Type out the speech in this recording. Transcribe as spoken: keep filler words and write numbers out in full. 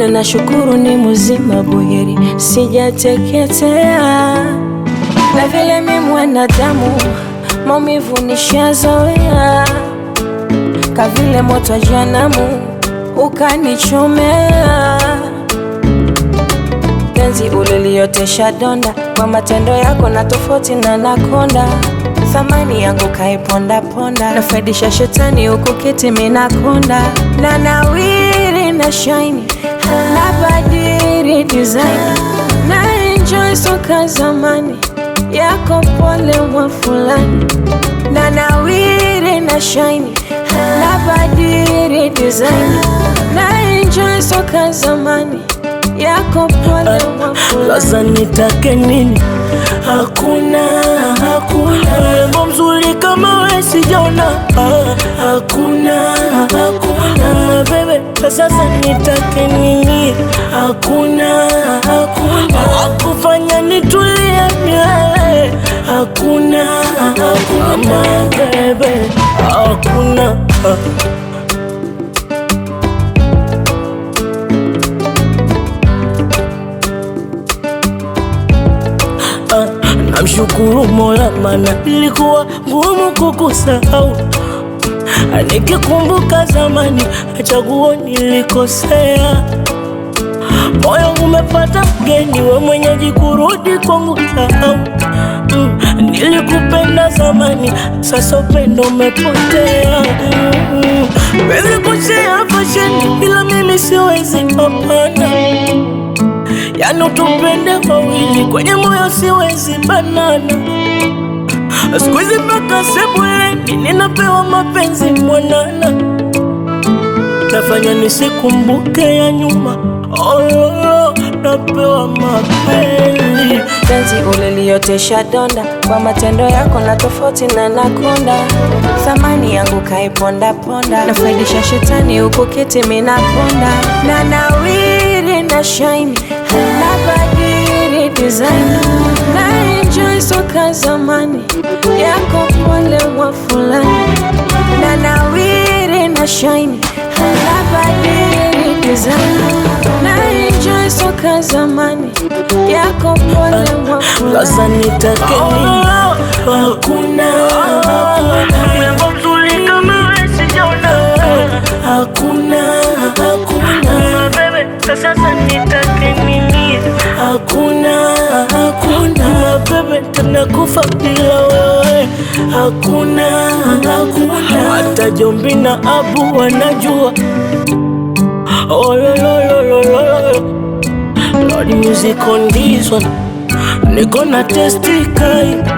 ila nashukuru ni mzima buheri, sijateketea. Na vile mimi mwanadamu, maumivu nishazoea, kavile moto wa jehanamu ukanichomea. Penzi uliliotesha donda, kwa matendo yako na tofauti na nakonda. Thamani yangu kaiponda ponda, nafaidisha shetani huku kiti mina konda. Na nawiri na shine, na badiri design, na enjoy soka zamani yako pole mwa fulani. Na nawiri na shine, na badiri design, na enjoy soka zamani yako pole mwa fulani. Sasa nitake nini? Hakuna, hakuna mrembo mzuri kama wewe sijaona. Hakuna, hakuna bebe, sasa nitake nini? Hakuna, hakuna wakufanya nitulie milele. Hakuna, hakuna bebe, hakuna. Namshukuru Mola maana ilikuwa ngumu kukusahau. Nikikumbuka zamani chaguo nilikosea. Moyo umepata mgeni, we mwenyeji kurudi kwangu sahau. mm, Nilikupenda zamani, sasa upendo umepotea. mm, Wezi kushare fashion, bila mimi siwezi hapana. Yani utupende wawili, kwenye moyo siwezi banana. Siku hizi mpaka sebuleni ninapewa mapenzi mwanana. Nafanya nisikumbuke ya nyuma, oh, oh, napewa mapenzi. Penzi uliliotesha donda, kwa matendo yako na tofauti na nakonda. Thamani yangu kaiponda ponda, nafaidisha shetani huku kiti mina ponda. Na nawiri na shine, na badiri design, na enjoy soka zamani yako pole mwa fulani. Na nawiri na shine, na badiri design, na enjoy soka zamani yako pole mwa fulani. Sasa nitake nini? Hakuna, hakuna mzuri kama wewe sijaona. Hakuna, hakuna bebe, sasa nitake nini? Hakuna, hakuna bebe, tunakufa bila wewe. Hakuna, hakuna hata Jombi na Abu wanajua. Oh lo lo lo lo lo, Lord music on this one, niko na testi kai.